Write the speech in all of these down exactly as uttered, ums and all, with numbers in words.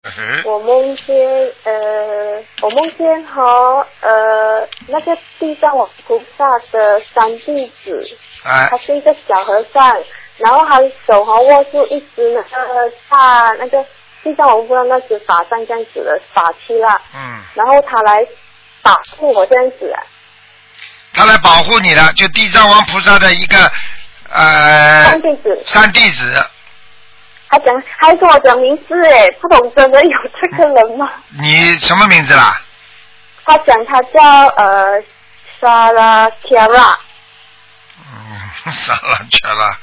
我梦见呃，我梦见和呃那个地藏王菩萨的三弟子， 哎， 他是一个小和尚，然后他手哈握住一只那个大那个地藏王菩萨那只法杖这样子的法器啦， 嗯， 然后他来保护我这样子啊。 他来保护你的，就地藏王菩萨的一个呃三弟子， 三弟子。 他讲，还跟我讲名字哎，不懂真的有这个人吗？ 你什么名字啦？ 他讲他叫呃莎拉切拉。 嗯，莎拉切拉。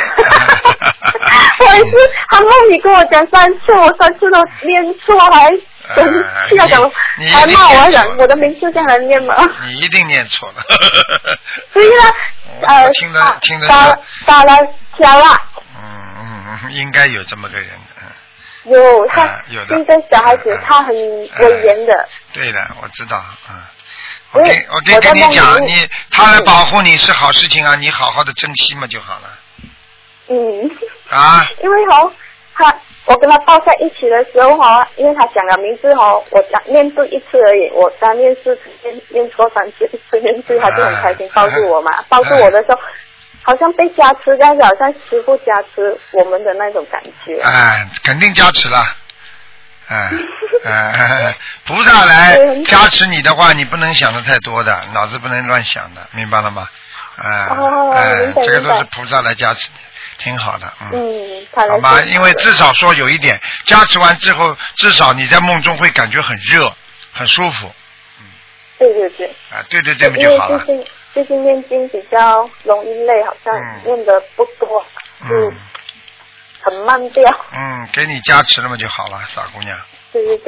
我也是，他梦里跟我讲三次，我三次都念错，还生气啊！讲，还骂我讲我的名字这样来念吗？ 你一定念错了。 对呀，呃， 听得听得。 莎莎拉切拉。 嗯，应该有这么个人，嗯， 有他， 啊、有的， 一个小孩子，嗯、他很威严的、嗯。 对的，我知道，嗯，我跟我跟跟你讲，你他来保护你是好事情啊，你好好的珍惜嘛就好了。 嗯。 啊。 因为哦，他我跟他抱在一起的时候哈，因为他讲了名字哦，我讲念对一次而已，我刚念四次念念错三次，一次念对，他就很开心抱住我嘛，啊、抱住我的时候。好像被加持，但是好像师父加持我们的那种感觉。 哎，肯定加持了。哎哎，菩萨来加持你的话，你不能想的太多的，脑子不能乱想的，明白了吗？哎、 哦、 哎，这个都是菩萨来加持你，挺好的。嗯， 嗯他好吧，因为至少说有一点，加持完之后，至少你在梦中会感觉很热，很舒服。 嗯，对对对。 啊，对对对，不就好了。 最近念经比较容易累，好像念的不多，嗯、就很慢掉。 嗯，给你加持了嘛就好了，傻姑娘。 对对对。